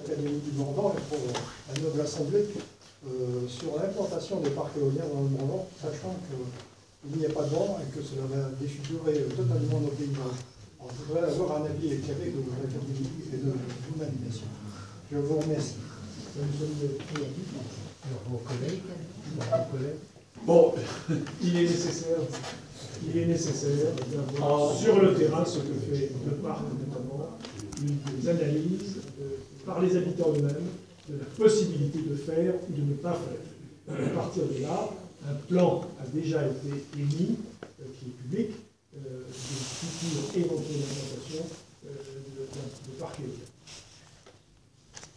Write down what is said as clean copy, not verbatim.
l'Académie du Morvan et pour la noble assemblée sur l'implantation des parcs éoliens dans le Morvan, sachant qu'il n'y a pas de vent et que cela va défigurer totalement nos paysages. Alors, je voudrais avoir un avis éclairé de l'Académie et de vous-même, messieurs. Je vous remercie. Vos collègues. Bon, il est nécessaire d'avoir sur le terrain ce que fait le parc notamment, des analyses par les habitants eux-mêmes de la possibilité de faire ou de ne pas faire. À partir de là, un plan a déjà été émis, qui est public, de future éventuelle implantation de parc éolien.